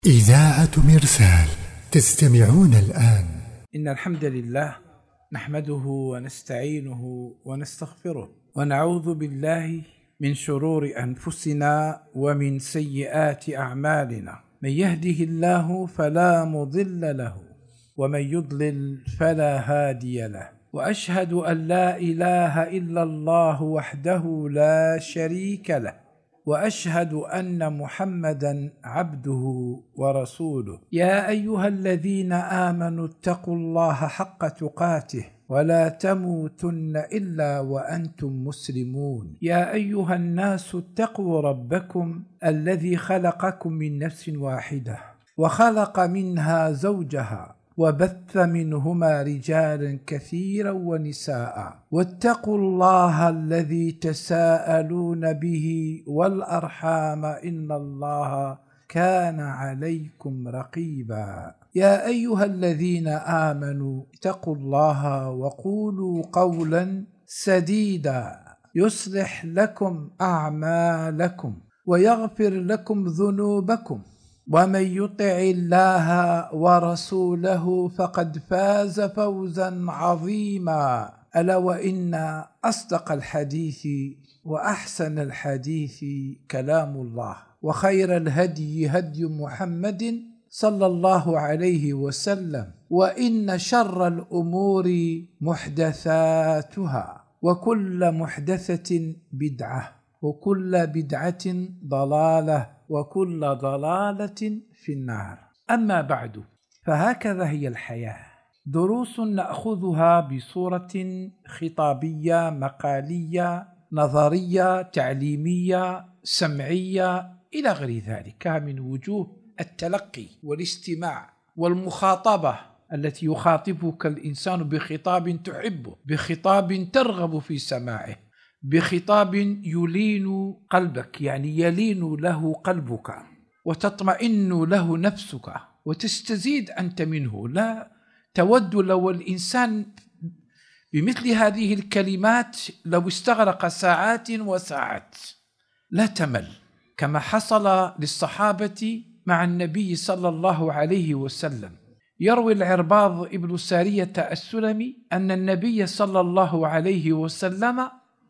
إذاعة مرسال تستمعون الآن. إن الحمد لله نحمده ونستعينه ونستغفره ونعوذ بالله من شرور أنفسنا ومن سيئات أعمالنا. من يهده الله فلا مضل له ومن يضلل فلا هادي له، وأشهد أن لا إله إلا الله وحده لا شريك له، وأشهد أن محمدًا عبده ورسوله. يا أيها الذين آمنوا اتقوا الله حق تقاته ولا تموتن إلا وأنتم مسلمون. يا أيها الناس اتقوا ربكم الذي خلقكم من نفس واحدة وخلق منها زوجها وبث منهما رجالا كثيرا ونساء، واتقوا الله الذي تساءلون به والأرحام إن الله كان عليكم رقيبا. يا أيها الذين آمنوا اتقوا الله وقولوا قولا سديدا يصلح لكم أعمالكم ويغفر لكم ذنوبكم، ومن يطع الله ورسوله فقد فاز فوزا عظيما. ألا وإن أصدق الحديث وأحسن الحديث كلام الله، وخير الهدي هدي محمد صلى الله عليه وسلم، وإن شر الأمور محدثاتها، وكل محدثة بدعة، وكل بدعة ضلالة، وكل ضلالة في النار. أما بعد، فهكذا هي الحياة، دروس نأخذها بصورة خطابية مقالية نظرية تعليمية سمعية إلى غير ذلك من وجوه التلقي والاستماع والمخاطبة التي يخاطبك الإنسان بخطاب تحبه، بخطاب ترغب في سماعه، بخطاب يلين قلبك، يعني يلين له قلبك وتطمئن له نفسك وتستزيد أنت منه. لا تود لو الإنسان بمثل هذه الكلمات لو استغرق ساعات وساعات لا تمل، كما حصل للصحابة مع النبي صلى الله عليه وسلم. يروي العرباض ابن سارية السلمي أن النبي صلى الله عليه وسلم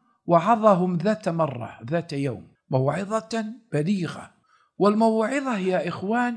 وعظهم ذات يوم موعظة بليغة. والموعظة يا إخوان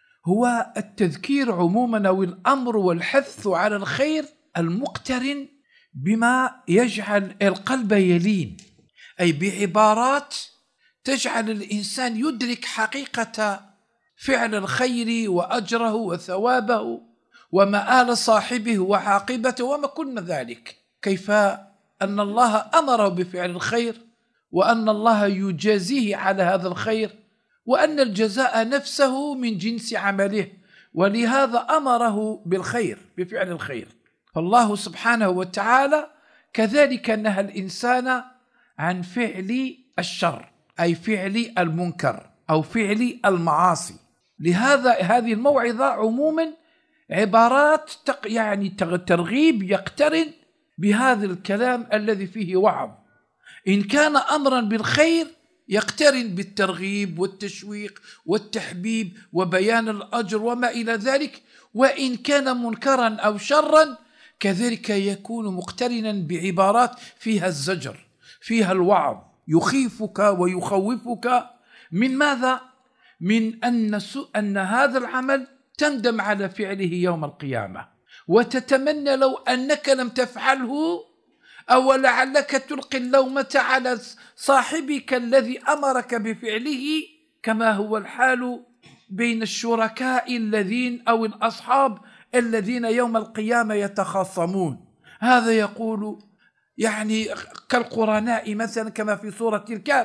هو التذكير عموما أو الأمر والحث على الخير المقترن بما يجعل القلب يلين، أي بعبارات تجعل الإنسان يدرك حقيقة فعل الخير وأجره وثوابه ومآل صاحبه وعاقبته وما كل ذلك، كيف أن الله أمره بفعل الخير، وأن الله يجازيه على هذا الخير، وأن الجزاء نفسه من جنس عمله، ولهذا أمره بالخير بفعل الخير. فالله سبحانه وتعالى كذلك نهى الإنسان عن فعل الشر، أي فعل المنكر أو فعل المعاصي. لهذا هذه الموعظة عموما عبارات يعني ترغيب يقترن بهذا الكلام الذي فيه وعظ. إن كان أمرا بالخير يقترن بالترغيب والتشويق والتحبيب وبيان الأجر وما إلى ذلك، وإن كان منكرا أو شرا كذلك يكون مقترنا بعبارات فيها الزجر، فيها الوعظ، يخيفك ويخوفك من ماذا؟ من أن هذا العمل تندم على فعله يوم القيامة، وتتمنى لو أنك لم تفعله، أو لعلك تلقي اللومة على صاحبك الذي أمرك بفعله، كما هو الحال بين الشركاء الذين أو الأصحاب الذين يوم القيامة يتخاصمون. هذا يقول يعني كالقرناء مثلا كما في سورة الكهف،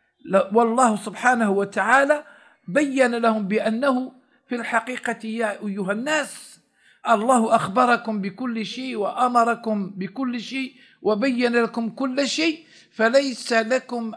والله سبحانه وتعالى بين لهم بأنه في الحقيقة يا أيها الناس الله أخبركم بكل شيء وأمركم بكل شيء وبين لكم كل شيء، فليس لكم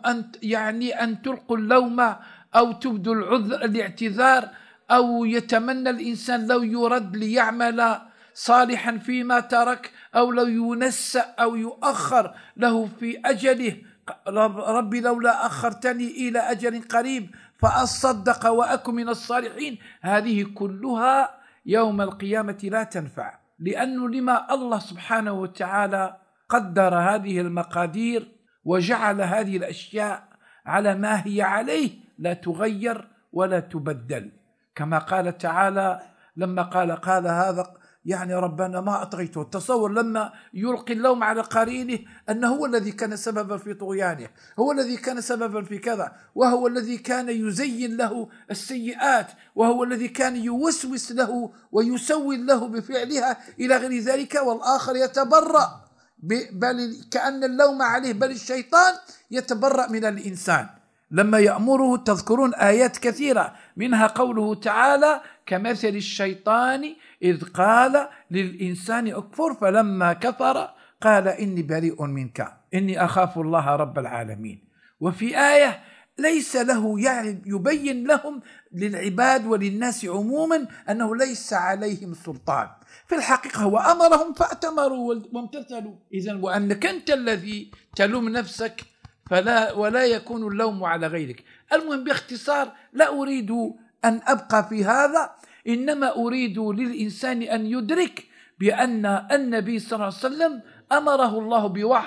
أن تلقوا اللوم أو تبدوا الاعتذار، أو يتمنى الإنسان لو يرد ليعمل صالحا فيما ترك، أو لو ينسى أو يؤخر له في أجله، ربي لولا أخرتني إلى أجل قريب فأصدق وأكن من الصالحين، هذه كلها يوم القيامة لا تنفع، لأنه لما الله سبحانه وتعالى قدر هذه المقادير وجعل هذه الأشياء على ما هي عليه، لا تغير ولا تبدل. كما قال تعالى لما قال هذا يعني ربنا ما أطغيته. تصور لما يلقي اللوم على قرينه أنه هو الذي كان سببا في طغيانه، هو الذي كان سببا في كذا، وهو الذي كان يزين له السيئات، وهو الذي كان يوسوس له ويسول له بفعلها إلى غير ذلك، والآخر يتبرأ، بل كأن اللوم عليه، بل الشيطان يتبرأ من الإنسان لما يأمره. تذكرون آيات كثيرة منها قوله تعالى: كمثل الشيطان إذ قال للإنسان اكفر فلما كفر قال إني بريء منك إني أخاف الله رب العالمين. وفي آية ليس له يعني يبين لهم للعباد وللناس عموما أنه ليس عليهم سلطان، في الحقيقة هو أمرهم فأتمروا وامتثلوا. إذن وأنك أنت الذي تلوم نفسك ولا يكون اللوم على غيرك. المهم باختصار، لا أريد أن أبقى في هذا، إنما أريد للإنسان أن يدرك بأن النبي صلى الله عليه وسلم أمره الله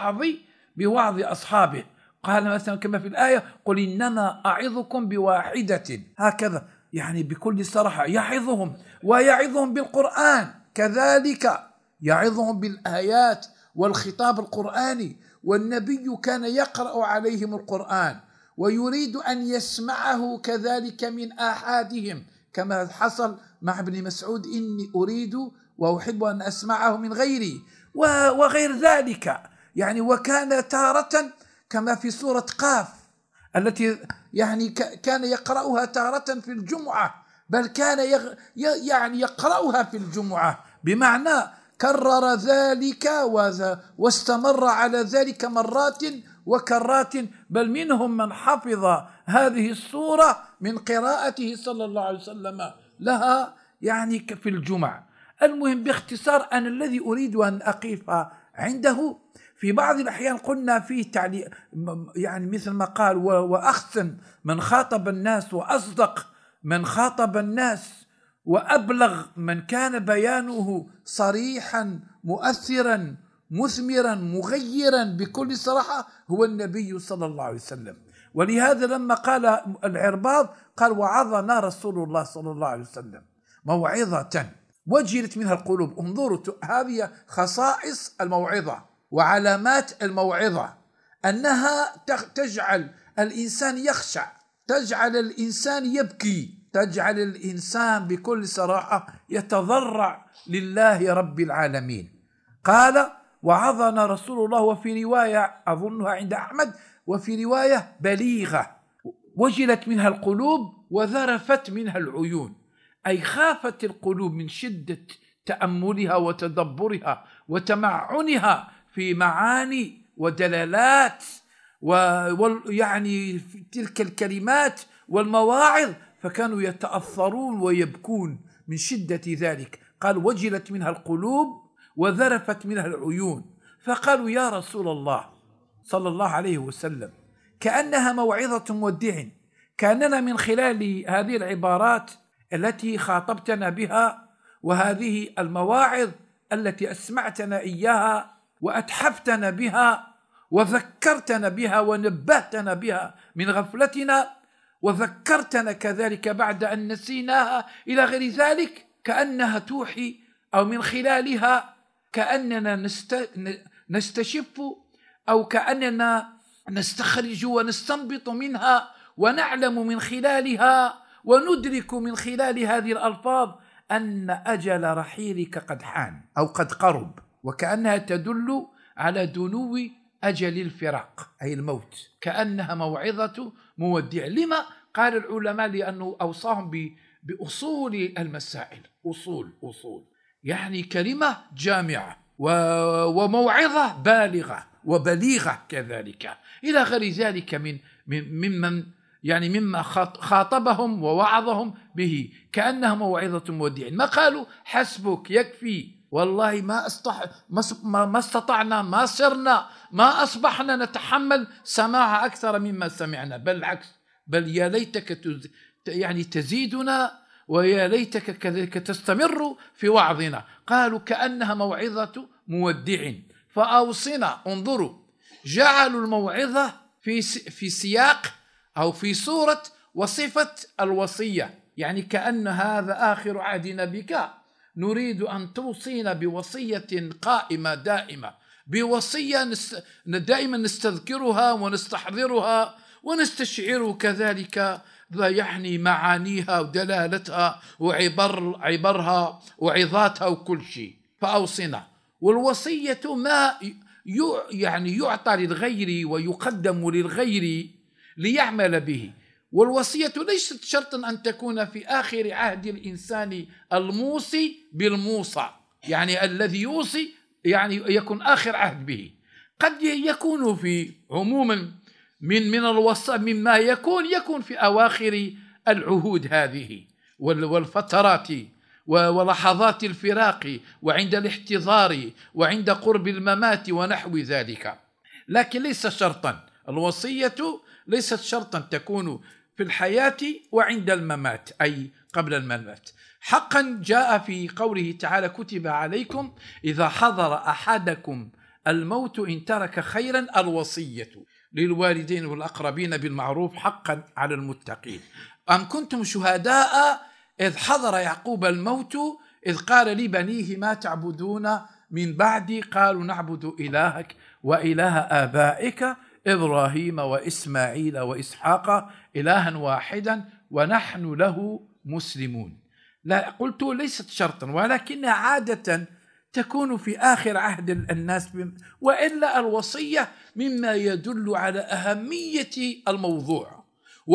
بوعظ أصحابه. قال مثلا كما في الآية: قل إنما أعظكم بواحدة، هكذا يعني بكل صراحة يعظهم، ويعظهم بالقرآن كذلك، يعظهم بالآيات والخطاب القرآني. والنبي كان يقرأ عليهم القرآن ويريد أن يسمعه كذلك من آحادهم، كما حصل مع ابن مسعود: إني أريد وأحب أن أسمعه من غيري، وغير ذلك يعني. وكان تارة كما في سورة قاف التي يعني كان يقرأها تارة في الجمعة، بل كان يعني يقرأها في الجمعة، بمعنى كرر ذلك واستمر على ذلك مرات وكرات، بل منهم من حفظ هذه السورة من قراءته صلى الله عليه وسلم لها يعني في الجمعة. المهم باختصار، أنا الذي أريد أن أقف عنده في بعض الأحيان قلنا فيه تعليق، يعني مثل ما قال: وأحسن من خاطب الناس، وأصدق من خاطب الناس، وأبلغ من كان بيانه صريحا مؤثرا مثمرا مغيرا بكل صراحة هو النبي صلى الله عليه وسلم. ولهذا لما قال العرباض قال: وعظنا رسول الله صلى الله عليه وسلم موعظة وجلت منها القلوب. انظروا، هذه خصائص الموعظة وعلامات الموعظة، أنها تجعل الإنسان يخشع، تجعل الإنسان يبكي، تجعل الإنسان بكل صراحة يتضرع لله رب العالمين. قال: وعظنا رسول الله، وفي رواية أظنها عند أحمد، وفي رواية بليغة، وجلت منها القلوب وذرفت منها العيون، أي خافت القلوب من شدة تأملها وتدبرها وتمعنها في معاني ودلالات ويعني تلك الكلمات والمواعظ، فكانوا يتأثرون ويبكون من شدة ذلك. قال: وجلت منها القلوب وذرفت منها العيون. فقالوا: يا رسول الله صلى الله عليه وسلم، كأنها موعظة مودع، كأننا من خلال هذه العبارات التي خاطبتنا بها وهذه المواعظ التي أسمعتنا إياها وأتحفتنا بها وذكرتنا بها ونبهتنا بها من غفلتنا، وذكرتنا كذلك بعد أن نسيناها إلى غير ذلك، كأنها توحي، أو من خلالها كأننا نستشف، أو كأننا نستخرج ونستنبط منها ونعلم من خلالها وندرك من خلال هذه الألفاظ أن أجل رحيلك قد حان أو قد قرب، وكأنها تدل على دنو أجل الفراق أي الموت، كأنها موعظة مودع. لما؟ قال العلماء: لأنه أوصاهم بأصول المسائل، أصول يعني كلمة جامعة وموعظة بالغة وبليغة كذلك إلى غير ذلك مما خاطبهم ووعظهم به، كأنها موعظة مودع. ما قالوا: حسبك يكفي، والله ما استطعنا، ما صرنا، ما أصبحنا نتحمل سماع أكثر مما سمعنا، بل العكس، بل يا ليتك يعني تزيدنا ويا ليتك كذلك تستمر في وعظنا. قالوا كأنها موعظة مودع فأوصنا. انظروا، جعلوا الموعظة في سياق أو في صورة وصفة الوصية، يعني كأن هذا آخر عهدنا بك، نريد أن توصينا بوصية قائمة دائمة، بوصية دائما نستذكرها ونستحضرها ونستشعر كذلك يعني معانيها ودلالتها وعبرها وعظاتها وكل شيء. فأوصنا. والوصية ما يعني يعطى للغير ويقدم للغير ليعمل به. والوصية ليست شرطا أن تكون في آخر عهد الإنسان الموصي بالموصى، يعني الذي يوصي يعني يكون آخر عهد به. قد يكون في عموما من الوصى مما يكون في أواخر العهود هذه والفترات ولحظات الفراق وعند الاحتضار وعند قرب الممات ونحو ذلك، لكن ليس شرطا. الوصية ليست شرطا تكون في الحياة وعند الممات، أي قبل الممات. حقا جاء في قوله تعالى: كتب عليكم إذا حضر أحدكم الموت إن ترك خيرا الوصية للوالدين والأقربين بالمعروف حقا على المتقين. أم كنتم شهداء إذ حضر يعقوب الموت إذ قال لبنيه ما تعبدون من بعدي قالوا نعبد إلهك وإله آبائك إبراهيم وإسماعيل وإسحاق إلها واحدا ونحن له مسلمون. لا قلت ليست شرطا، ولكنها عادة تكون في آخر عهد الناس، وإلا الوصية مما يدل على أهمية الموضوع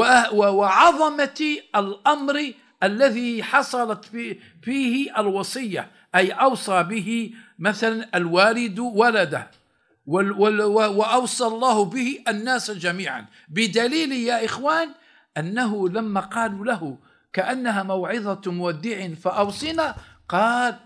وعظمة الأمر الذي حصلت فيه الوصية، أي أوصى به مثلا الوالد ولده وأوصى الله به الناس جميعا، بدليل يا إخوان أنه لما قالوا له كأنها موعظة مودع فأوصنا، قال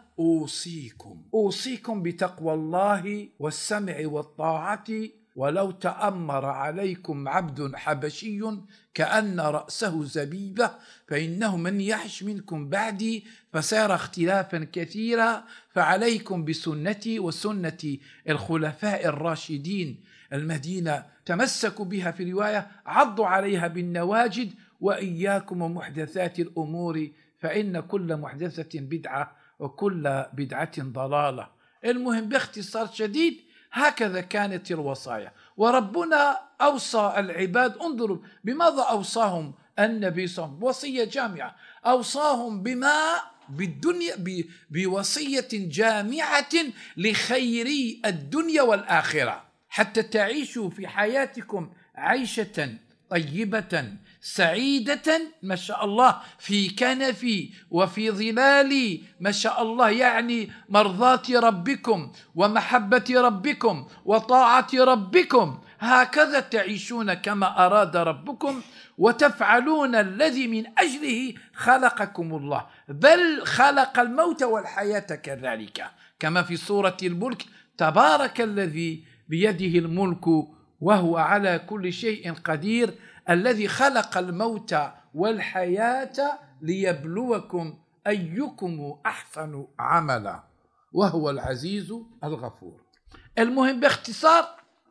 أوصيكم بتقوى الله والسمع والطاعة ولو تأمر عليكم عبد حبشي كأن رأسه زبيبة فإنه من يعش منكم بعدي فسيرى اختلافا كثيرا فعليكم بسنتي وسنة الخلفاء الراشدين المهديين تمسكوا بها، في رواية عضوا عليها بالنواجد، وإياكم ومحدثات الأمور فإن كل محدثة بدعة وكل بدعة ضلالة. المهم باختصار شديد هكذا كانت الوصايا. وربنا أوصى العباد، انظروا بماذا أوصاهم النبي صلى الله عليه وسلم، وصية جامعة، أوصاهم بالدنيا بوصية جامعة لخير الدنيا والآخرة، حتى تعيشوا في حياتكم عيشة طيبة سعيدة ما شاء الله في كنف وفي ظلال ما شاء الله، يعني مرضاة ربكم ومحبة ربكم وطاعة ربكم، هكذا تعيشون كما أراد ربكم وتفعلون الذي من أجله خلقكم الله، بل خلق الموت والحياة كذلك، كما في سورة الملك: تبارك الذي بيده الملك وهو على كل شيء قدير الذي خلق الموت والحياة ليبلوكم أيكم أحسن عملا وهو العزيز الغفور. المهم باختصار،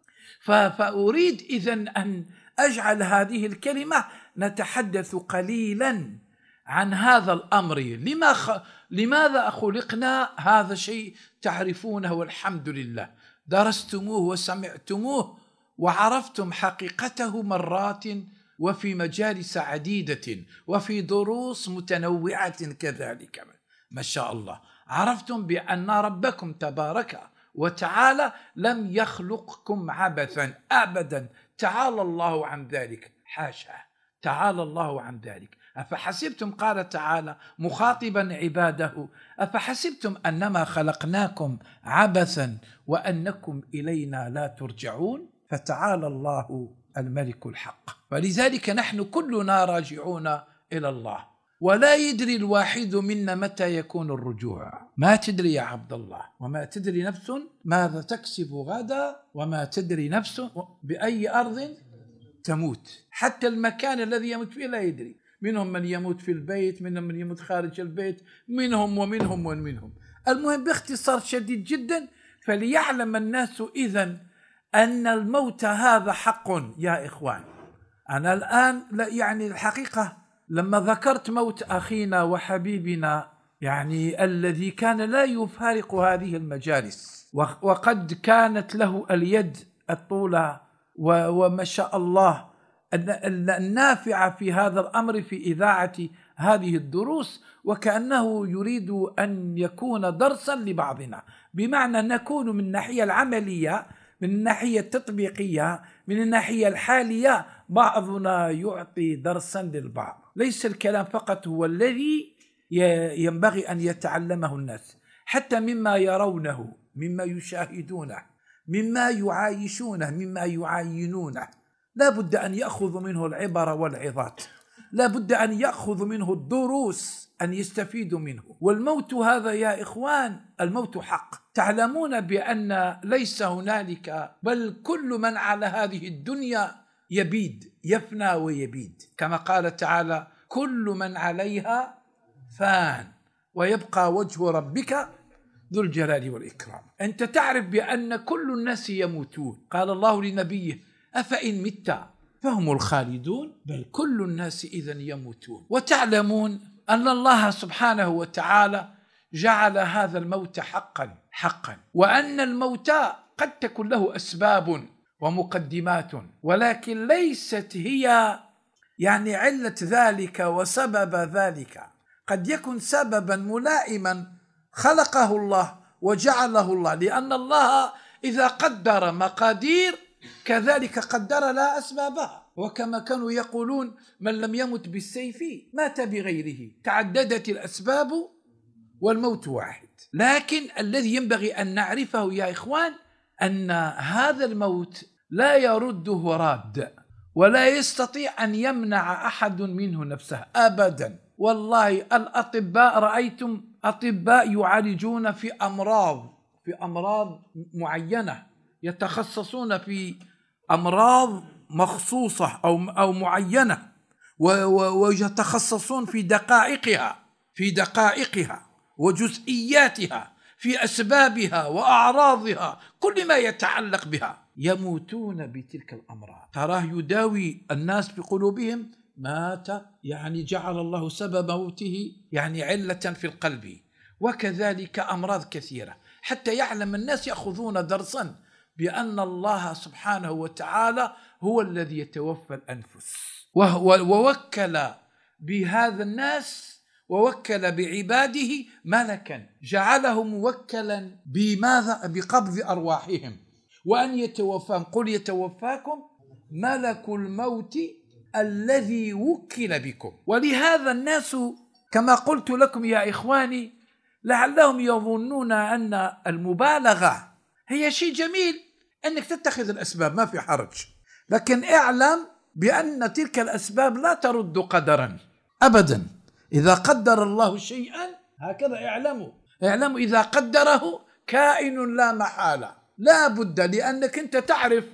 فأريد إذن أن أجعل هذه الكلمة نتحدث قليلا عن هذا الأمر. لماذا خلقنا؟ هذا شيء تعرفونه والحمد لله، درستموه وسمعتموه وعرفتم حقيقته مرات وفي مجالس عديدة وفي دروس متنوعة كذلك ما شاء الله. عرفتم بأن ربكم تبارك وتعالى لم يخلقكم عبثا أبدا، تعالى الله عن ذلك، حاشا، تعالى الله عن ذلك. أفحسبتم، قال تعالى مخاطبا عباده، أفحسبتم أنما خلقناكم عبثا وأنكم إلينا لا ترجعون، فتعالى الله الملك الحق. فلذلك نحن كلنا راجعون إلى الله، ولا يدري الواحد منا متى يكون الرجوع. ما تدري يا عبد الله، وما تدري نفس ماذا تكسب غدا، وما تدري نفس بأي أرض تموت، حتى المكان الذي يموت فيه لا يدري، منهم من يموت في البيت، منهم من يموت خارج البيت، منهم ومنهم ومنهم. المهم باختصار شديد جدا، فليعلم الناس إذن أن الموت هذا حق يا إخوان. أنا الآن يعني الحقيقة لما ذكرت موت أخينا وحبيبنا يعني الذي كان لا يفارق هذه المجالس، وقد كانت له اليد الطولة وما شاء الله النافعة في هذا الأمر في إذاعة هذه الدروس، وكأنه يريد أن يكون درسا لبعضنا، بمعنى نكون من الناحية العملية، من الناحية التطبيقية، من الناحية الحالية بعضنا يعطي درسا للبعض. ليس الكلام فقط هو الذي ينبغي أن يتعلمه الناس، حتى مما يرونه، مما يشاهدونه، مما يعايشونه، مما يعاينونه، لا بد أن يأخذ منه العبر والعظات، لا بد أن يأخذ منه الدروس، أن يستفيدوا منه. والموت هذا يا إخوان، الموت حق. تعلمون بأن ليس هنالك، بل كل من على هذه الدنيا يبيد، يفنى ويبيد، كما قال تعالى: كل من عليها فان ويبقى وجه ربك ذو الجلال والإكرام. أنت تعرف بأن كل الناس يموتون، قال الله لنبيه: أفإن مت فهم الخالدون، بل كل الناس إذن يموتون. وتعلمون أن الله سبحانه وتعالى جعل هذا الموت حقا، وأن الموت قد تكون له أسباب ومقدمات، ولكن ليست هي يعني علة ذلك وسبب ذلك. قد يكون سببا ملائما خلقه الله وجعله الله، لأن الله إذا قدر مقادير كذلك قدر لا أسبابها. وكما كانوا يقولون: من لم يمت بالسيف مات بغيره، تعددت الأسباب والموت واحد. لكن الذي ينبغي أن نعرفه يا إخوان أن هذا الموت لا يرده راد، ولا يستطيع أن يمنع أحد منه نفسه أبدا. والله الأطباء، رأيتم أطباء يعالجون في أمراض معينة، يتخصصون في أمراض مخصوصة أو معينة، ويتخصصون في دقائقها وجزئياتها، في أسبابها وأعراضها، كل ما يتعلق بها. يموتون بتلك الأمراض، تراه يداوي الناس بقلوبهم، مات يعني جعل الله سبب موته يعني علة في القلب. وكذلك أمراض كثيرة، حتى يعلم الناس، يأخذون درسا بأن الله سبحانه وتعالى هو الذي يتوفى الأنفس، ووكل بهذا الناس، ووكل بعباده ملكا جعله موكلا بماذا؟ بقبض أرواحهم، وأن يتوفاهم، قل يتوفاكم ملك الموت الذي وكل بكم. ولهذا الناس كما قلت لكم يا إخواني، لعلهم يظنون أن المبالغة هي شيء جميل، أنك تتخذ الأسباب ما في حرج، لكن اعلم بأن تلك الأسباب لا ترد قدرا أبدا. إذا قدر الله شيئا هكذا اعلموا إذا قدره كائن لا محالة، لا بد، لأنك أنت تعرف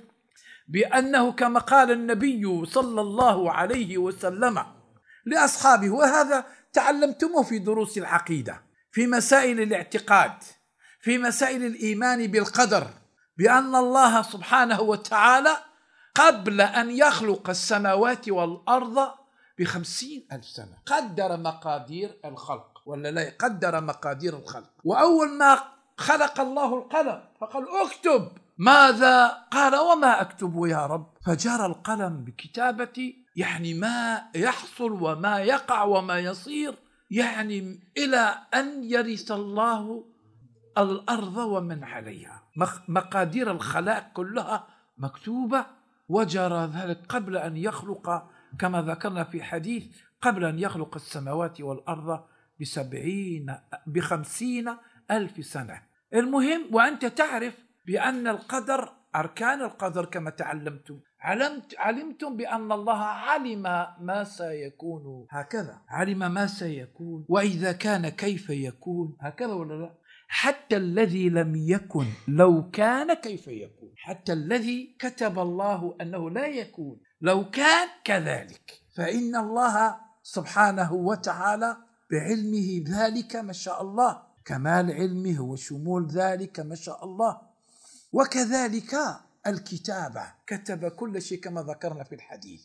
بأنه كما قال النبي صلى الله عليه وسلم لأصحابه، وهذا تعلمتموه في دروس العقيدة، في مسائل الاعتقاد، في مسائل الإيمان بالقدر، بأن الله سبحانه وتعالى قبل أن يخلق السماوات والأرض ب50,000 سنة قدر مقادير الخلق، ولا لا قدر مقادير الخلق. وأول ما خلق الله القلم فقال: اكتب. ماذا؟ قال: وما أكتب يا رب؟ فجرى القلم بكتابة يعني ما يحصل وما يقع وما يصير، يعني إلى أن يرث الله الأرض ومن عليها. مقادير الخلائق كلها مكتوبة، وجرى ذلك قبل أن يخلق، كما ذكرنا في حديث، قبل أن يخلق السماوات والأرض ب50,000 سنة. المهم، وأنت تعرف بأن القدر، أركان القدر كما تعلمتم، علمتم بأن الله علم ما سيكون، هكذا علم ما سيكون، وإذا كان كيف يكون، هكذا ولا لا؟ حتى الذي لم يكن لو كان كيف يكون، حتى الذي كتب الله أنه لا يكون لو كان كذلك، فإن الله سبحانه وتعالى بعلمه ذلك ما شاء الله، كمال علمه وشمول ذلك ما شاء الله. وكذلك الكتابة، كتب كل شيء كما ذكرنا في الحديث،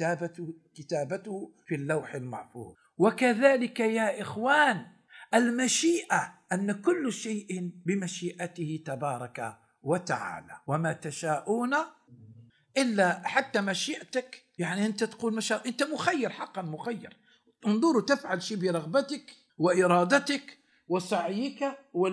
كتابته في اللوح المحفوظ. وكذلك يا إخوان المشيئة، أن كل شيء بمشيئته تبارك وتعالى، وما تشاءون إلا، حتى مشيئتك يعني أنت تقول مشاء، أنت مخير، حقا مخير، انظروا تفعل شيء برغبتك وإرادتك وسعيك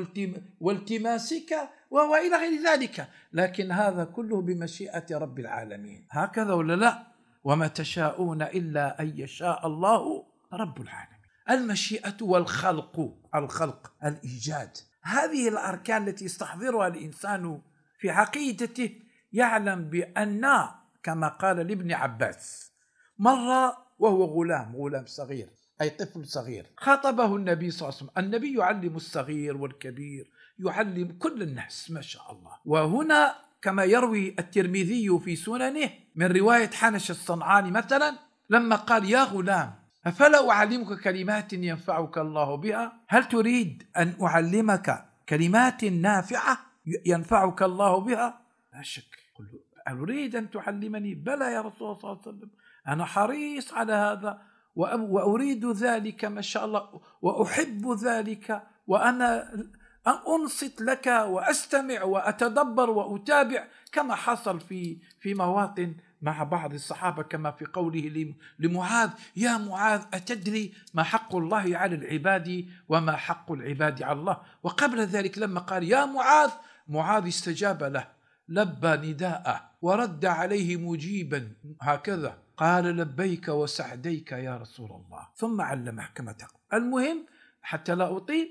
والتماسك وإلى غير ذلك، لكن هذا كله بمشيئة رب العالمين. هكذا ولا لا؟ وما تشاءون إلا أن يشاء الله رب العالمين. المشيئة والخلق، الخلق الإيجاد، هذه الأركان التي يستحضرها الإنسان في عقيدته، يعلم بأن كما قال لابن عباس مرة وهو غلام صغير، أي طفل صغير، خاطبه النبي صلى الله عليه وسلم. النبي يعلم الصغير والكبير، يعلم كل الناس ما شاء الله. وهنا كما يروي الترمذي في سننه من رواية حنش الصنعاني مثلا، لما قال يا غلام أفلا أعلمك كلمات ينفعك الله بها؟ هل تريد أن أعلمك كلمات نافعة ينفعك الله بها؟ لا شك، قل أريد أن تعلمني؟ بلى يا رسول الله صلى الله عليه وسلم، أنا حريص على هذا وأريد ذلك ما شاء الله، وأحب ذلك، وأنا أنصت لك وأستمع وأتدبر وأتابع، كما حصل في مواطن مع بعض الصحابة، كما في قوله لمعاذ يا معاذ أتدري ما حق الله على العباد وما حق العباد على الله؟ وقبل ذلك لما قال يا معاذ استجاب له، لبى نداءه ورد عليه مجيبا هكذا، قال لبيك وسعديك يا رسول الله، ثم علمه كما تقول. المهم حتى لا أطيل،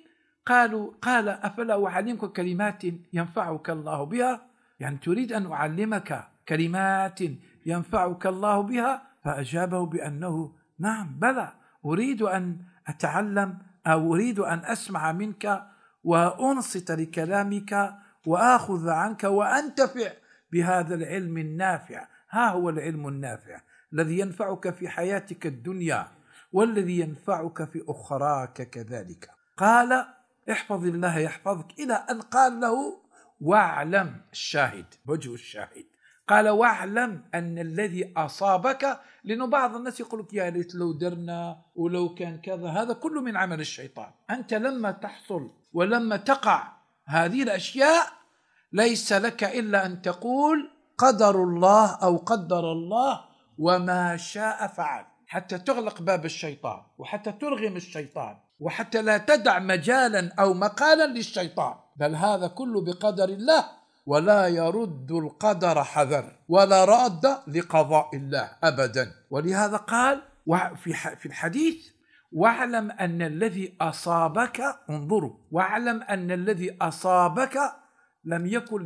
قال أفلا أعلمك كلمات ينفعك الله بها؟ يعني تريد أن أعلمك كلمات ينفعك الله بها؟ فأجابه بأنه نعم بلى، أريد أن أتعلم، أو أريد أن أسمع منك وأنصت لكلامك وآخذ عنك وأنتفع بهذا العلم النافع. ها هو العلم النافع الذي ينفعك في حياتك الدنيا والذي ينفعك في أخراك كذلك. قال احفظ الله يحفظك، إلى أن قال له واعلم، الشاهد وجه الشاهد، قال واعلم أن الذي أصابك، لأنه بعض الناس يقول لك يا ليت لو درنا ولو كان كذا، هذا كله من عمل الشيطان. أنت لما تحصل ولما تقع هذه الأشياء ليس لك إلا أن تقول قدر الله أو قدر الله وما شاء فعل، حتى تغلق باب الشيطان وحتى ترغم الشيطان وحتى لا تدع مجالا أو مقالا للشيطان، بل هذا كله بقدر الله، ولا يرد القدر حذر ولا راد لقضاء الله أبدا. ولهذا قال في الحديث واعلم أن الذي أصابك، انظروا، واعلم أن الذي أصابك لم يكن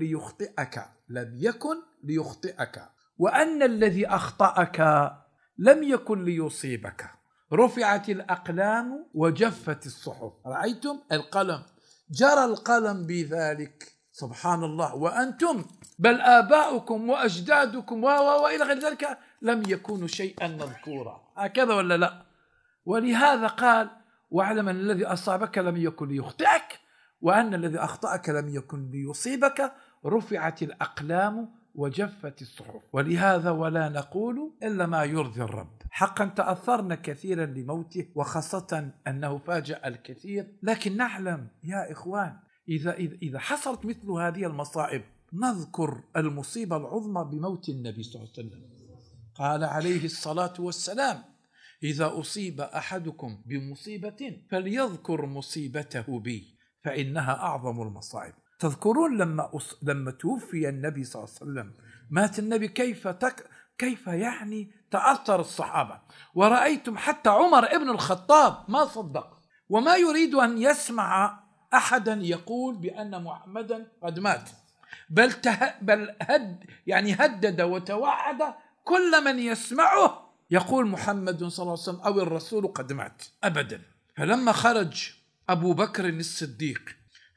ليخطئك، وأن الذي أخطأك لم يكن ليصيبك. رفعت الأقلام وجفت الصحف، رأيتم القلم، جرى القلم بذلك، سبحان الله، وأنتم بل آباؤكم وأجدادكم وإلى غير ذلك لم يكونوا شيئا مذكورا، هكذا ولا لا؟ ولهذا قال واعلم أن الذي أصابك لم يكن ليخطئك وأن الذي أخطأك لم يكن ليصيبك. رفعت الأقلام وجفت الصحف. ولهذا ولا نقول إلا ما يرضي الرب. حقا تأثرنا كثيرا لموته، وخاصة أنه فاجأ الكثير، لكن نعلم يا إخوان إذا حصلت مثل هذه المصائب، نذكر المصيبة العظمى بموت النبي صلى الله عليه وسلم. قال عليه الصلاة والسلام إذا أصيب أحدكم بمصيبة فليذكر مصيبته بي فإنها أعظم المصائب. تذكرون لما توفي النبي صلى الله عليه وسلم، مات النبي، كيف يعني تأثر الصحابة، ورأيتم حتى عمر ابن الخطاب ما صدق وما يريد أن يسمع أحدا يقول بأن محمدا قد مات، بل هدد وتوعد كل من يسمعه يقول محمد صلى الله عليه وسلم أو الرسول قد مات أبدا. فلما خرج أبو بكر الصديق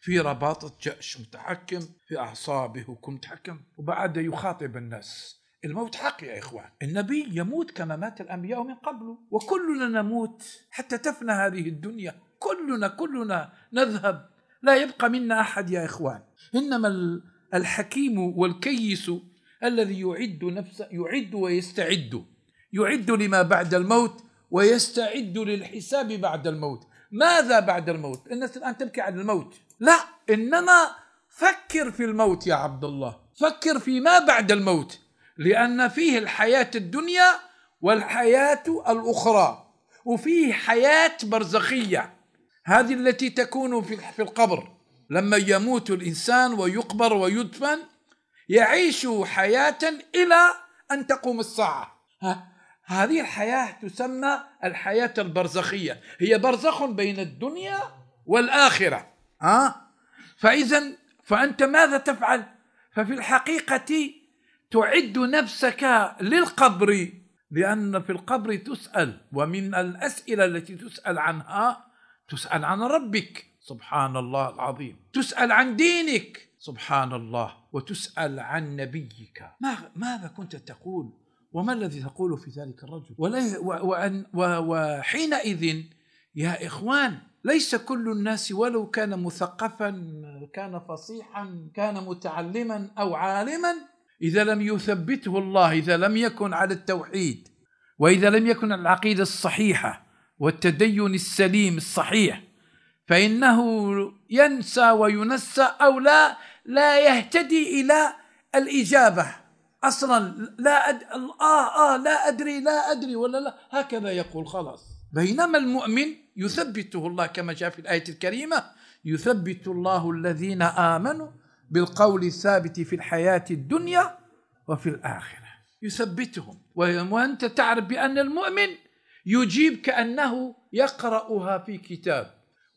في رباطة جأش متحكم، في أعصابه وكم متحكم، وبعد يخاطب الناس. الموت حق يا إخوان، النبي يموت كما مات الأنبياء من قبله، وكلنا نموت حتى تفنى هذه الدنيا، كلنا نذهب، لا يبقى منا أحد يا إخوان. إنما الحكيم والكيس الذي يعد نفسه، يعد ويستعد، يعد لما بعد الموت ويستعد للحساب بعد الموت. ماذا بعد الموت؟ الناس الآن تبكي على الموت، لا، إنما فكر في الموت يا عبد الله، فكر في ما بعد الموت، لأن فيه الحياة الدنيا والحياة الأخرى، وفيه حياة برزخية، هذه التي تكون في القبر. لما يموت الإنسان ويقبر ويدفن يعيش حياة إلى أن تقوم الساعة. هذه الحياة تسمى الحياة البرزخية، هي برزخ بين الدنيا والآخرة. فأنت ماذا تفعل؟ ففي الحقيقة تعد نفسك للقبر، لأن في القبر تسأل، ومن الأسئلة التي تسأل عنها تسأل عن ربك سبحان الله العظيم، تسأل عن دينك سبحان الله، وتسأل عن نبيك. ماذا كنت تقول وما الذي تقول في ذلك الرجل؟ وحينئذ يا إخوان ليس كل الناس ولو كان مثقفا، كان فصيحا، كان متعلما أو عالما، إذا لم يثبته الله، إذا لم يكن على التوحيد، وإذا لم يكن على العقيدة الصحيحة والتدين السليم الصحيح، فإنه ينسى وينسى، أو لا يهتدي إلى الإجابة أصلا. لا أدري ولا لا، هكذا يقول خلاص. بينما المؤمن يثبته الله كما جاء في الآية الكريمة: يثبت الله الذين آمنوا بالقول الثابت في الحياة الدنيا وفي الآخرة، يثبتهم. وأنت تعرف بأن المؤمن يجيب كأنه يقرأها في كتاب،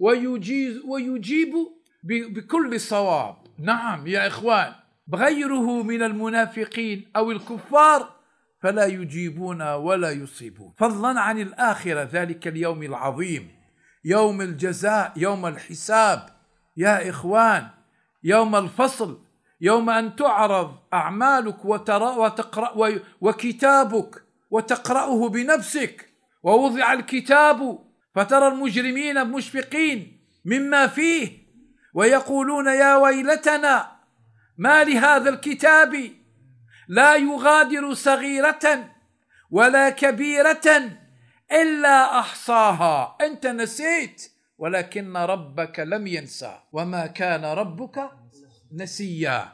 ويجيب بكل صواب. نعم يا إخوان، غيره من المنافقين أو الكفار فلا يجيبون ولا يصيبون، فضلا عن الآخرة، ذلك اليوم العظيم، يوم الجزاء، يوم الحساب يا إخوان، يوم الفصل، يوم أن تعرض أعمالك وتقرأ وكتابك وتقرأه بنفسك. ووضع الكتاب فترى المجرمين مشفقين مما فيه ويقولون يا ويلتنا ما لهذا الكتاب لا يغادر صغيرة ولا كبيرة إلا أحصاها. أنت نسيت، ولكن ربك لم ينسى، وما كان ربك نسيا.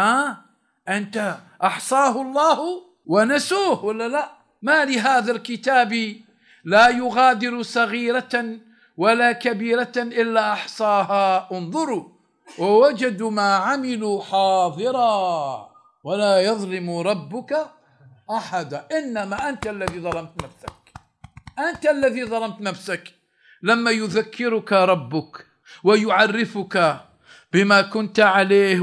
أنت أحصاه الله ونسوه ولا لا؟ ما لهذا الكتاب لا يغادر صغيرة ولا كبيرة إلا أحصاها، انظروا ووجدوا ما عملوا حاضرا ولا يظلم ربك أحدا. إنما أنت الذي ظلمت نفسك، أنت الذي ظلمت نفسك لما يذكرك ربك ويعرفك بما كنت عليه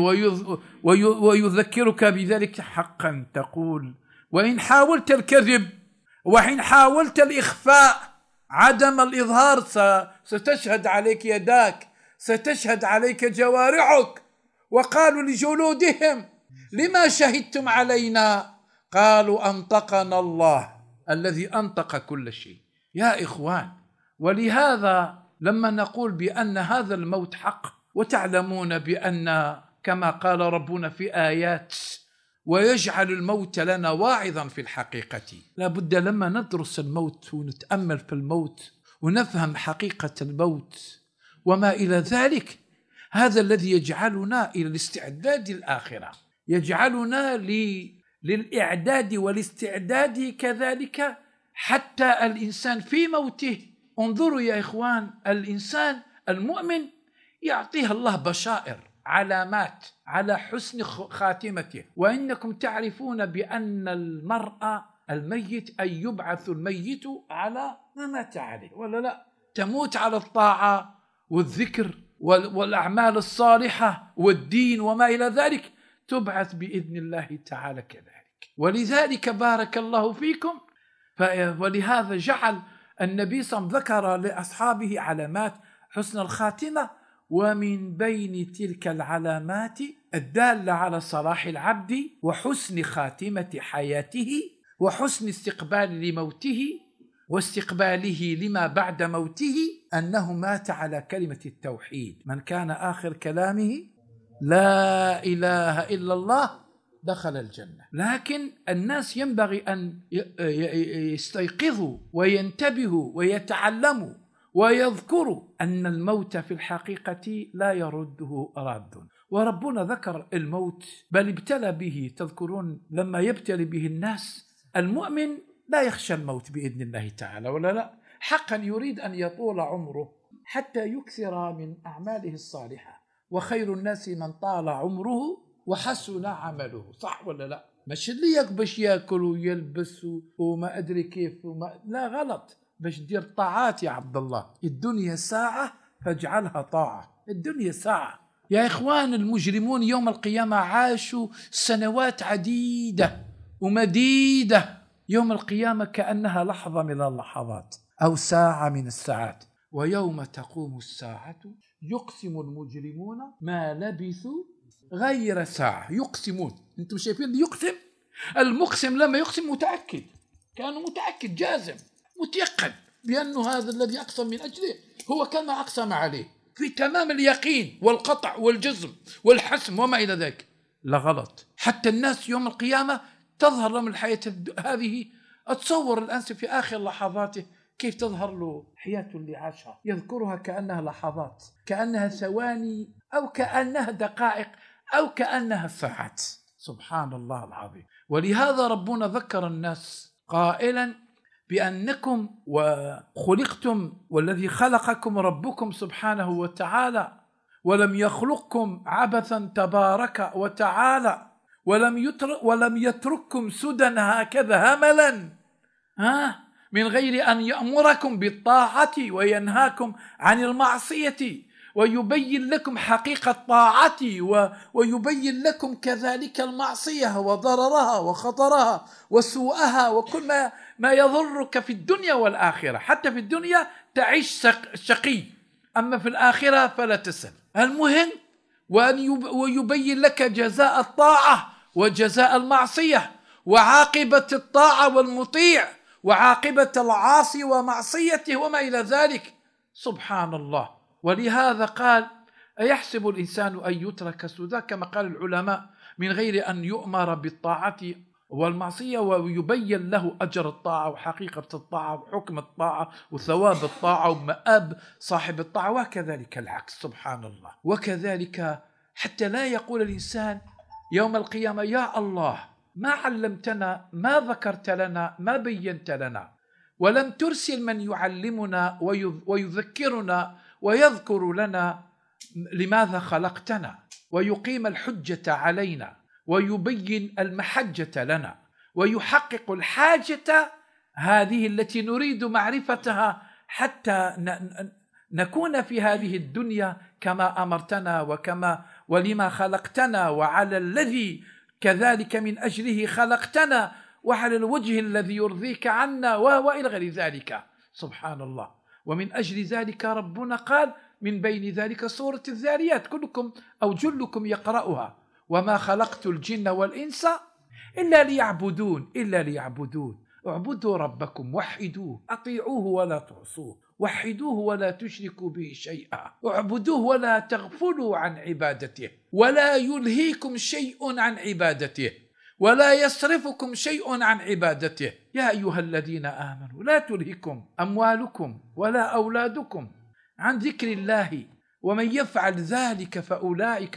ويذكرك بذلك. حقا تقول، وإن حاولت الكذب وإن حاولت الإخفاء، عدم الإظهار، ستشهد عليك يداك، ستشهد عليك جوارحك. وقالوا لجلودهم لما شهدتم علينا؟ قالوا أنطقنا الله الذي أنطق كل شيء. يا إخوان، ولهذا لما نقول بأن هذا الموت حق، وتعلمون بأن كما قال ربنا في آيات: ويجعل الموت لنا واعظا في الحقيقة. لابد لما ندرس الموت ونتأمل في الموت ونفهم حقيقة الموت وما إلى ذلك، هذا الذي يجعلنا إلى الاستعداد الآخرة، يجعلنا للإعداد والاستعداد كذلك حتى الإنسان في موته. انظروا يا إخوان، الإنسان المؤمن يعطيه الله بشائر، علامات على حسن خاتمته. وإنكم تعرفون بأن المرء الميت أن يبعث الميت على ما مات عليه ولا لا؟ تموت على الطاعة والذكر والأعمال الصالحة والدين وما إلى ذلك، تبعث بإذن الله تعالى كذلك. ولذلك بارك الله فيكم، ولهذا جعل النبي صلى الله عليه وسلم ذكر لأصحابه علامات حسن الخاتمة، ومن بين تلك العلامات الدالة على صلاح العبد وحسن خاتمة حياته وحسن استقبال لموته واستقباله لما بعد موته أنه مات على كلمة التوحيد. من كان آخر كلامه لا إله إلا الله دخل الجنة. لكن الناس ينبغي أن يستيقظوا وينتبهوا ويتعلموا ويذكروا أن الموت في الحقيقة لا يرده راد، وربنا ذكر الموت بل ابتلى به. تذكرون لما يبتلي به الناس، المؤمن لا يخشى الموت بإذن الله تعالى ولا لا، حقا يريد أن يطول عمره حتى يكثر من أعماله الصالحة، وخير الناس من طال عمره وحسن عمله، صح ولا لا؟ مش اللي يقبش يأكل ويلبس وما أدري كيف لا، غلط، باش دير طاعات يا عبد الله. الدنيا ساعة فاجعلها طاعة. الدنيا ساعة يا إخوان. المجرمون يوم القيامة عاشوا سنوات عديدة ومديدة، يوم القيامة كأنها لحظة من اللحظات أو ساعة من الساعات. ويوم تقوم الساعة يقسم المجرمون ما لبثوا غير ساعة. يقسمون، أنتم شايفين اللي يقسم؟ المقسم لما يقسم متأكد، كان متأكد جازم متيقن بأنه هذا الذي أقسم من أجله هو كما أقسم عليه، في تمام اليقين والقطع والجزم والحسم وما إلى ذلك. لا غلط. حتى الناس يوم القيامة تظهر لهم الحياة هذه. أتصور الآن في آخر لحظاته كيف تظهر له حياة اللي عاشها، يذكرها كأنها لحظات، كأنها ثواني أو كأنها دقائق أو كأنها ساعات. سبحان الله العظيم. ولهذا ربنا ذكر الناس قائلا بأنكم وخلقتم والذي خلقكم ربكم سبحانه وتعالى ولم يخلقكم عبثا تبارك وتعالى ولم يترككم سدى هكذا هملا من غير أن يأمركم بالطاعة وينهاكم عن المعصية ويبين لكم حقيقة طاعته ويبين لكم كذلك المعصية وضررها وخطرها وسوءها وكل ما يضرك في الدنيا والآخرة. حتى في الدنيا تعيش شقي، أما في الآخرة فلا تسأل. المهم ويبين لك جزاء الطاعة وجزاء المعصية وعاقبة الطاعة والمطيع وعاقبة العاصي ومعصيته وما إلى ذلك. سبحان الله. ولهذا قال أيحسب الإنسان أن يترك سدى، كما قال العلماء، من غير أن يؤمر بالطاعة والمعصية ويبين له أجر الطاعة وحقيقة الطاعة وحكم الطاعة وثواب الطاعة ومآب صاحب الطاعة، وكذلك العكس. سبحان الله. وكذلك حتى لا يقول الإنسان يوم القيامة يا الله ما علمتنا، ما ذكرت لنا، ما بينت لنا، ولم ترسل من يعلمنا ويذكرنا ويذكر لنا لماذا خلقتنا ويقيم الحجة علينا ويبين المحجة لنا ويحقق الحاجة هذه التي نريد معرفتها حتى نكون في هذه الدنيا كما أمرتنا ولما خلقتنا وعلى الذي كذلك من أجله خلقتنا وعلى الوجه الذي يرضيك عنا وإلى غير ذلك. سبحان الله. ومن أجل ذلك ربنا قال من بين ذلك سورة الذاريات، كلكم أو جلكم يقرأها، وما خلقت الجن والإنس إلا ليعبدون اعبدوا ربكم وحدوه أطيعوه ولا تعصوه وحدوه ولا تشركوا به شيئا اعبدوه ولا تغفلوا عن عبادته ولا يلهيكم شيء عن عبادته ولا يصرفكم شيء عن عبادته. يا أيها الذين آمنوا لا تلهكم أموالكم ولا أولادكم عن ذكر الله ومن يفعل ذلك فأولئك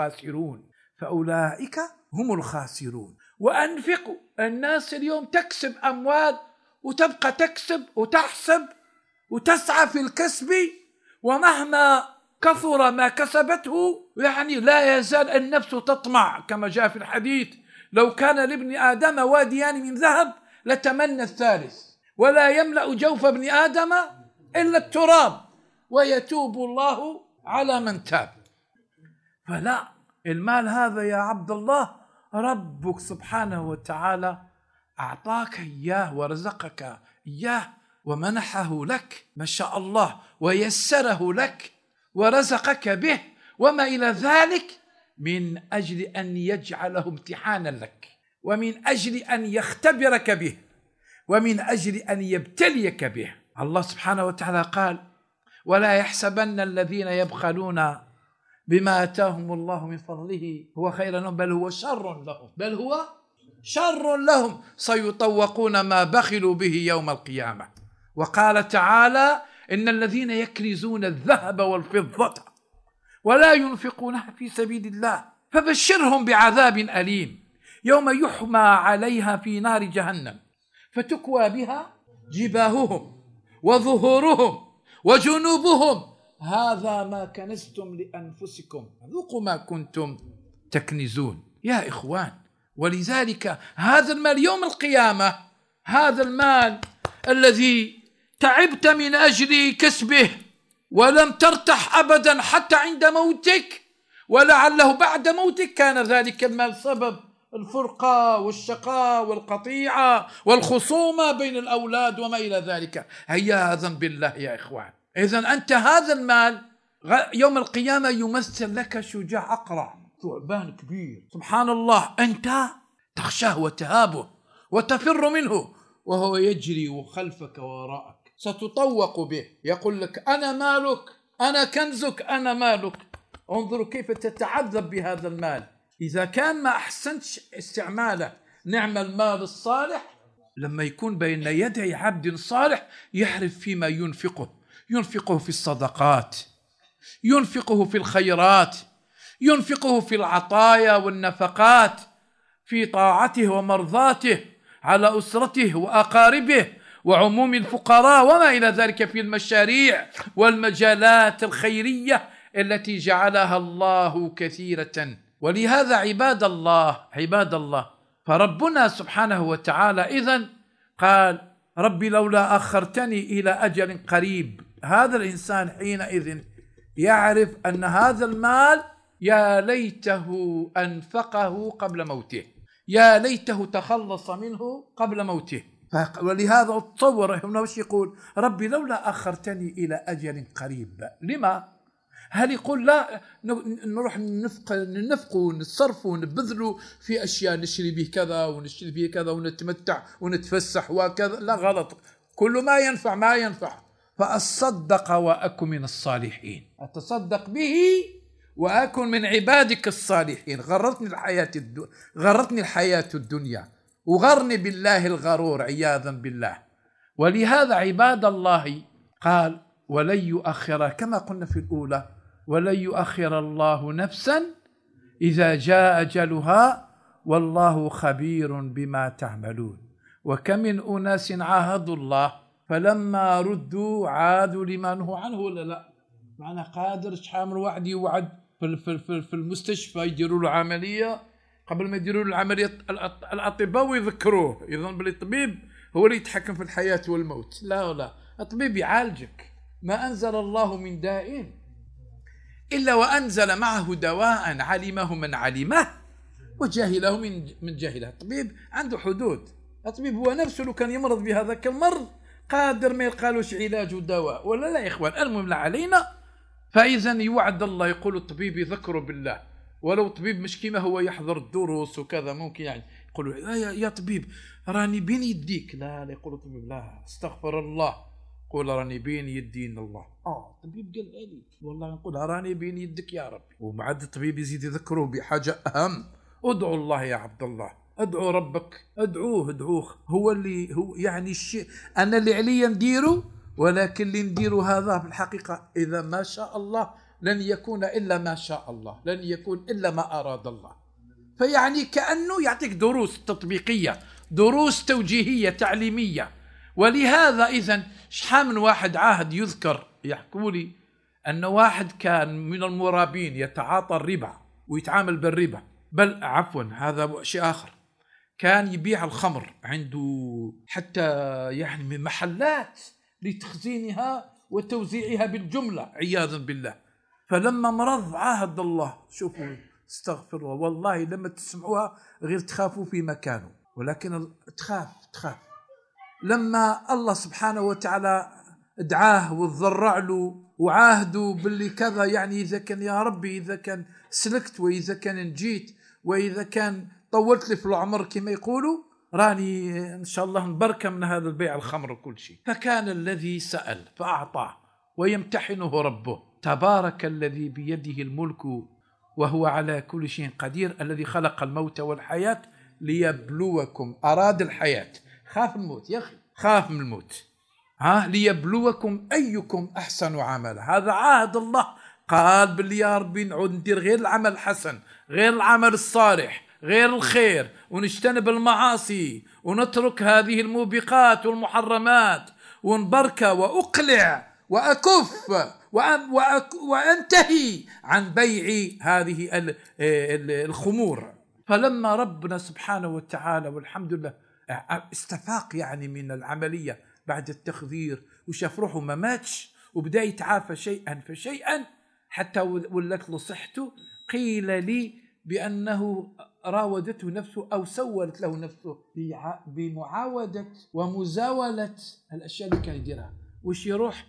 هم الخاسرون. وأنفقوا. الناس اليوم تكسب أموال وتبقى تكسب وتحسب وتسعى في الكسب، ومهما كثر ما كسبته يعني لا يزال النفس تطمع، كما جاء في الحديث لو كان لابن آدم واديان من ذهب لتمنى الثالث ولا يملأ جوف ابن آدم إلا التراب ويتوب الله على من تاب. فلا، المال هذا يا عبد الله ربك سبحانه وتعالى أعطاك إياه ورزقك إياه ومنحه لك ما شاء الله ويسره لك. ورزقك به وما إلى ذلك، من أجل أن يجعله امتحانا لك، ومن أجل أن يختبرك به، ومن أجل أن يبتليك به. الله سبحانه وتعالى قال: ولا يحسبن الذين يبخلون بما آتاهم الله من فضله هو خير لهم بل هو شر لهم، بل هو شر لهم، سيطوقون ما بخلوا به يوم القيامة. وقال تعالى: إن الذين يكنزون الذهب والفضة ولا ينفقونها في سبيل الله فبشرهم بعذاب أليم يوم يحمى عليها في نار جهنم فتكوى بها جباههم وظهورهم وجنوبهم هذا ما كنزتم لأنفسكم ذوقوا ما كنتم تكنزون. يا إخوان، ولذلك هذا المال يوم القيامة، هذا المال الذي تعبت من أجل كسبه ولم ترتاح أبدا حتى عند موتك، ولعله بعد موتك كان ذلك المال سبب الفرقة والشقاء والقطيعة والخصومة بين الأولاد وما إلى ذلك، عياذا بالله يا إخوان. إذن أنت هذا المال يوم القيامة يمثل لك شجاع أقرع، ثعبان كبير، سبحان الله، أنت تخشاه وتهابه وتفر منه وهو يجري خلفك وراءك، ستطوق به، يقول لك: أنا مالك، أنا كنزك، أنا مالك. انظروا كيف تتعذب بهذا المال إذا كان ما أحسنت استعماله. نعم المال الصالح لما يكون بين يدي عبد صالح يعرف فيما ينفقه في الصدقات، ينفقه في الخيرات، ينفقه في العطايا والنفقات، في طاعته ومرضاته، على أسرته وأقاربه وعموم الفقراء وما إلى ذلك، في المشاريع والمجالات الخيرية التي جعلها الله كثيرة. ولهذا عباد الله، فربنا سبحانه وتعالى إذن قال: ربي لولا أخرتني إلى أجل قريب. هذا الإنسان حينئذ يعرف أن هذا المال يا ليته أنفقه قبل موته، يا ليته تخلص منه قبل موته. ولهذا تصور هنا وش يقول: ربي لولا أخرتني إلى أجل قريب. لما؟ هل يقول لا نروح ننفق ونتصرف ونبذل في أشياء نشتري به كذا ونشتري به كذا ونتمتع ونتفسح وكذا؟ لا، غلط. كل ما ينفع. فأصدق وأكن من الصالحين، أتصدق به وأكن من عبادك الصالحين. غرتني الحياة الدنيا وغرني بالله الغرور عياذا بالله. ولهذا عباد الله قال: ولن يؤخر، كما قلنا في الأولى، ولن يؤخر الله نفسا إذا جاء أجلها والله خبير بما تعملون. وكم من أناس عاهدوا الله فلما ردوا عادوا لما نهوا عنه، ولا لا؟ معنى قادر شحال واحد يوعد في المستشفى يديروا له عملية، قبل ما يديروا له العملية الأطباء ويذكروه، يظن بالطبيب هو اللي يتحكم في الحياة والموت. لا، الطبيب يعالجك. ما أنزل الله من داء إلا وأنزل معه دواء علمه من علمه وجاهله من جاهله. الطبيب عنده حدود. الطبيب هو نفسه لو كان يمرض بهذاك المرض قادر ما يلقالوش علاج ودواء، ولا لا يا إخوان؟ المهم لا علينا. فإذا يوعد الله، يقول الطبيب يذكره بالله، ولو طبيب مش كيما هو يحضر الدروس وكذا ممكن يعني يقولوا يا طبيب راني بين يديك. لا يقول الطبيب لا، استغفر الله، قول راني بين يدين الله. الطبيب قال لي والله نقول راني بين يدك يا ربي. وبعد الطبيب يزيد يذكره بحاجة أهم: ادعو الله يا عبد الله، ادعو ربك، ادعوه. هو يعني الشيء أنا اللي عليا نديره، ولكن اللي نديره هذا في الحقيقة إذا ما شاء الله لن يكون إلا ما شاء الله، لن يكون إلا ما أراد الله. فيعني كأنه يعطيك دروس تطبيقية، دروس توجيهية تعليمية. ولهذا إذن شحال من واحد عاهد يذكر يحكوا لي أن واحد كان من المرابين يتعاطى الربا ويتعامل بالربا، بل عفوا هذا شيء آخر، كان يبيع الخمر عنده حتى يعني من محلات لتخزينها وتوزيعها بالجملة عياذا بالله. فلما مرض عاهد الله، شوفوا استغفر الله، والله لما تسمعوها غير تخافوا في مكانه، ولكن تخاف. لما الله سبحانه وتعالى ادعاه وتضرع له وعاهدوا باللي كذا، يعني إذا كان يا ربي إذا كان سلكت وإذا كان نجيت وإذا كان طولت لي في العمر كما يقولوا راني إن شاء الله نبركة من هذا البيع الخمر وكل شيء. فكان الذي سأل فأعطاه ويمتحنه ربه. تبارك الذي بيده الملك وهو على كل شيء قدير، الذي خلق الموت والحياة ليبلوكم. أراد الحياة، خاف الموت يا أخي، خاف من الموت، ليبلوكم أيكم أحسن عملا. هذا عهد الله، قال باللي يا ربي نعود ندير غير العمل الحسن، غير العمل الصالح، غير الخير، ونجتنب المعاصي ونترك هذه الموبقات والمحرمات، ونبرك وأقلع وأكف وأنتهي عن بيع هذه الخمور. فلما ربنا سبحانه وتعالى والحمد لله استفاق يعني من العملية بعد التخدير وشاف روحه ما ماتش وبدأ يتعافى شيئا فشيئا حتى ولت له صحته، قيل لي بأنه راودته نفسه أو سولت له نفسه بمعاودة ومزاولة الأشياء اللي كان يديرها، وش يروح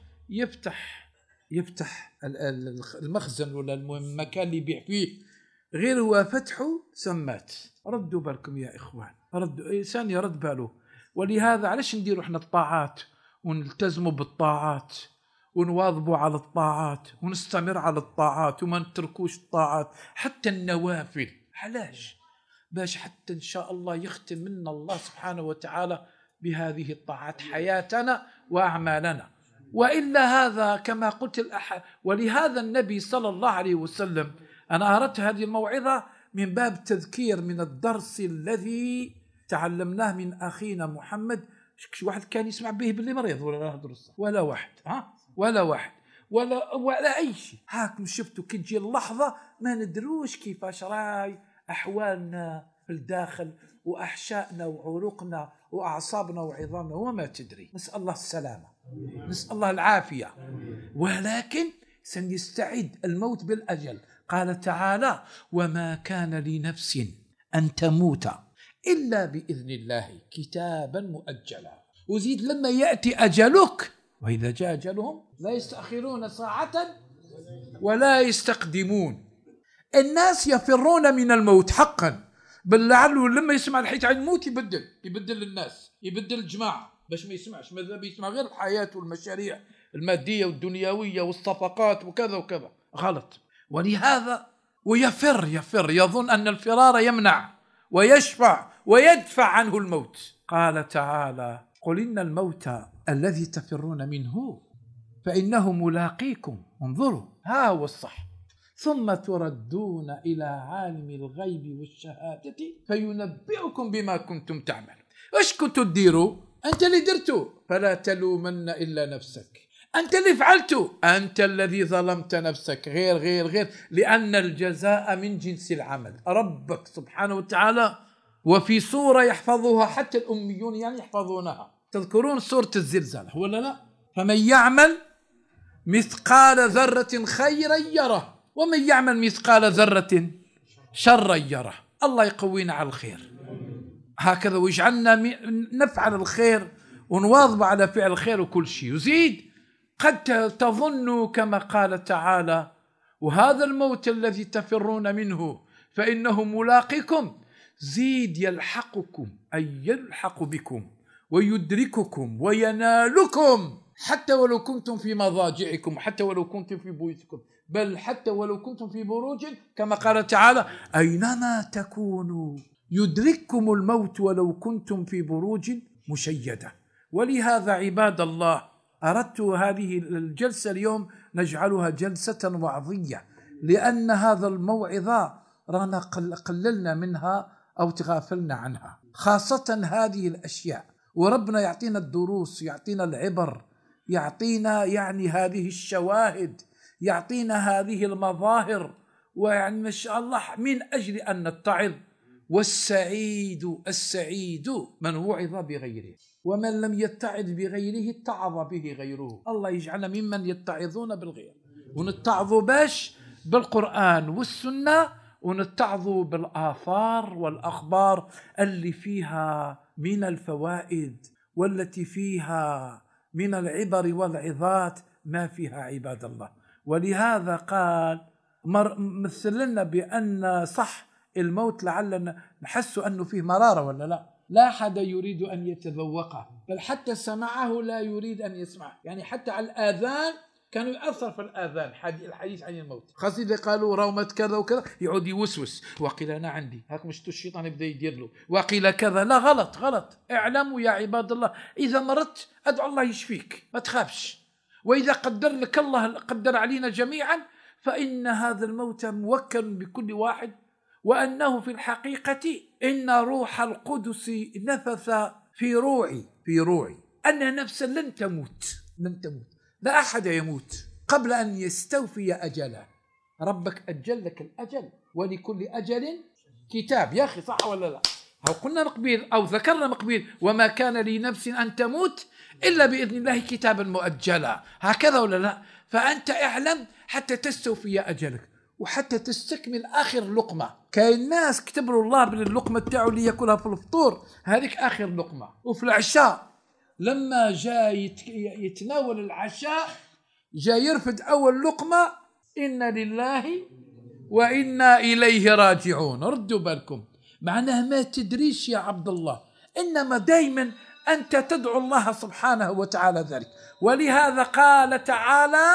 يفتح المخزن ولا المكان اللي يبيع فيه، غير هو فتحه سمات. ردوا بالكم يا إخوان، ردوا، إنسان يرد باله. ولهذا علاش نديروا احنا الطاعات ونلتزموا بالطاعات ونواظبوا على الطاعات ونستمر على الطاعات وما نتركوش الطاعات حتى النوافل؟ علاش؟ باش حتى إن شاء الله يختم منا الله سبحانه وتعالى بهذه الطاعات حياتنا وأعمالنا. وإلا هذا كما قلت ولهذا النبي صلى الله عليه وسلم، أنا أردت هذه الموعظة من باب تذكير من الدرس الذي تعلمناه من أخينا محمد. شو واحد كان يسمع به باللي مريض ولا درس ولا واحد، ولا واحد ولا أي شيء. هاكم شفتوا كي تجي اللحظة ما ندروش كيفاش راي أحوالنا في الداخل وأحشائنا وعروقنا وأعصابنا وعظامنا وما تدري. نسأل الله السلامة، نسأل الله العافية. ولكن سنستعد الموت بالأجل. قال تعالى: وما كان لنفس أن تموت إلا بإذن الله كتابا مؤجلا. وزيد لما يأتي أجلك وإذا جاء أجلهم لا يستأخرون ساعة ولا يستقدمون. الناس يفرون من الموت حقا، بل لعله لما يسمع الحديث عن الموت يبدل الناس، يبدل الجماعة باش ما يسمعش، ماذا بيسمع غير الحياة والمشاريع المادية والدنيوية والصفقات وكذا وكذا. غلط. ولهذا ويفر يظن أن الفرار يمنع ويشفع ويدفع عنه الموت. قال تعالى: قل إن الموت الذي تفرون منه فإنه ملاقيكم. انظروا، ها هو الصح. ثم تردون إلى عالم الغيب والشهادة فينبئكم بما كنتم تعملون. ايش كنتوا تديروا؟ أنت اللي درتوا، فلا تلومن إلا نفسك. أنت اللي فعلته، أنت الذي ظلمت نفسك. غير لأن الجزاء من جنس العمل. ربك سبحانه وتعالى وفي سورة يحفظها حتى الأميون يعني يحفظونها. تذكرون سورة الزلزال هو لا؟ فمن يعمل مثقال ذرة خيرا يره ومن يعمل مثقال ذرة شرا يره. الله يقوينا على الخير هكذا ويجعلنا نفعل الخير ونواظب على فعل الخير وكل شيء. يزيد قد تظن كما قال تعالى: وهذا الموت الذي تفرون منه فإنه ملاقيكم. زيد يلحقكم، أي يلحق بكم ويدرككم وينالكم، حتى ولو كنتم في مضاجعكم، حتى ولو كنتم في بيوتكم، بل حتى ولو كنتم في بروج كما قال تعالى: أينما تكونوا يدرككم الموت ولو كنتم في بروج مشيدة. ولهذا عباد الله أردت هذه الجلسة اليوم نجعلها جلسة وعظية، لأن هذا الموعظة رانا قللنا منها أو تغافلنا عنها، خاصة هذه الأشياء. وربنا يعطينا الدروس، يعطينا العبر، يعطينا يعني هذه الشواهد، يعطينا هذه المظاهر، ويعني ما شاء الله من أجل أن نتعظ. والسعيد من وعظ بغيره، ومن لم يتعظ بغيره اتعظ به غيره. الله يجعلنا ممن يتعظون بالغير، ونتعظوا باش بالقرآن والسنة، ونتعظوا بالآثار والأخبار اللي فيها من الفوائد والتي فيها من العبر والعظات ما فيها عباد الله. ولهذا قال مثل لنا بأن صح الموت لعلنا نحس أنه فيه مرارة ولا لا أحد يريد أن يتذوقه، بل حتى سمعه لا يريد أن يسمع. يعني حتى على الآذان كانوا يأثر في الآذان الحديث عن الموت، خاصة إذا قالوا رومة كذا وكذا يعود يوسوس، وقيل أنا عندي هاك مش الشيطان يبدأ يدير له، وقيل كذا. لا، غلط. اعلموا يا عباد الله إذا مرضت أدعو الله يشفيك، ما تخافش. وإذا قدر لك الله قدر علينا جميعا فإن هذا الموت موكل بكل واحد، وأنه في الحقيقة إن روح القدس نفث في روعي أن نفسا لن تموت. لا أحد يموت قبل أن يستوفي أجله. ربك أجل لك الأجل، ولكل أجل كتاب. يا أخي صح ولا لا؟ أو قلنا مقبيل أو ذكرنا مقبيل وما كان لنفس أن تموت إلا بإذن الله كتابا مؤجلا، هكذا ولا لا؟ فأنت اعلم حتى تستوفي أجلك وحتى تستكمل آخر لقمة. كاين ناس كتبوا الله باللقمة تاعو اللي يأكلها في الفطور هذيك آخر لقمة، وفي العشاء لما جاء يتناول العشاء جاء يرفد أول لقمة إنا لله وإنا إليه راجعون. ردوا بالكم، معناه ما تدريش يا عبد الله، إنما دائما أنت تدعو الله سبحانه وتعالى ذلك. ولهذا قال تعالى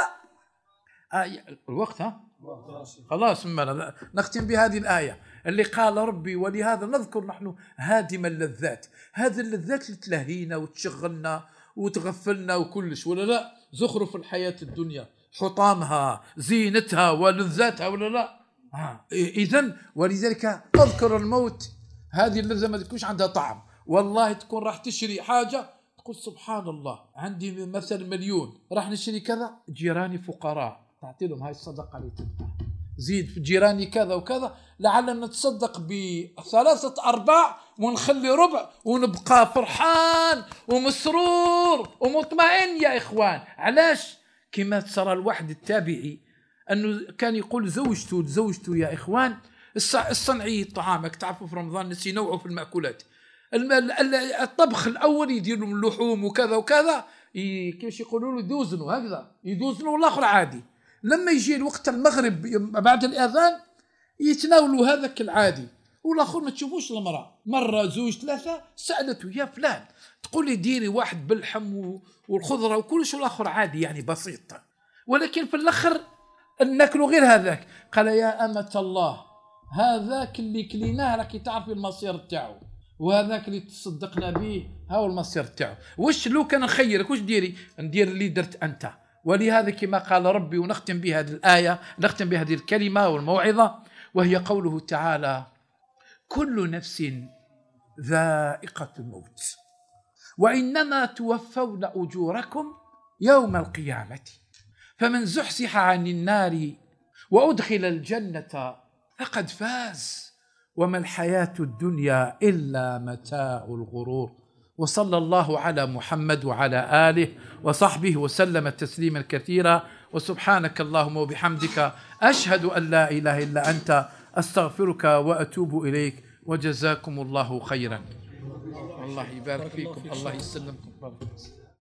الوقت خلاص نختم بهذه الآية اللي قال ربي. ولهذا نذكر نحن هادم اللذات، هذه اللذات اللي تلهينا وتشغلنا وتغفلنا وكلش ولا لا؟ زخرف الحياة الدنيا، حطامها، زينتها ولذاتها ولا لا؟ إذن ولذلك اذكر الموت. هذه اللذة ما تكونش عندها طعم، والله تكون راح تشري حاجة تقول سبحان الله عندي مثلا 1,000,000 راح نشري كذا، جيراني فقراء تعطي لهم هاي الصدقة اللي تبقى، زيد في جيراني كذا وكذا، لعلنا نتصدق ب3/4 ونخلي ربع ونبقى فرحان ومسرور ومطمئن يا إخوان. علاش؟ كما تصرى الواحد التابعي أنه كان يقول زوجته يا إخوان الصنعي طعامك تعرفوا في رمضان نسي نوعه في المأكولات، الطبخ الأول يدير من اللحوم وكذا وكذا، كيف يقولوا له يدوزنوا هكذا، يدوزنوا والآخر عادي. لما يجي الوقت المغرب بعد الأذان يتناولوا هذاك العادي، والآخر ما تشوفوش المرأة. مرة 2 3 سألته يا فلان تقول لي ديري واحد باللحم والخضرة وكلش، والآخر عادي يعني بسيط، ولكن في الآخر ناكلوا غير هذاك. قال يا أمة الله هذاك اللي كليناه راكي تعرفي المصير تاعو، وهذاك اللي تصدقنا به هاو المصير تاعو. وش لو كان نخيرك وش ديري؟ ندير اللي درت أنت. ولهذا كما قال ربي، ونختم بهذه الآية، نختم بهذه الكلمة والموعظة، وهي قوله تعالى كل نفس ذائقة الموت وإنما توفون أجوركم يوم القيامة فمن زحزح عن النار وأدخل الجنة فقد فاز وما الحياة الدنيا إلا متاع الغرور. وصلى الله على محمد وعلى آله وصحبه وسلم تسليما كثيرا. وسبحانك اللهم وبحمدك أشهد أن لا إله إلا أنت أستغفرك وأتوب إليك. وجزاكم الله خيرا. الله يبارك فيكم، الله يسلمكم.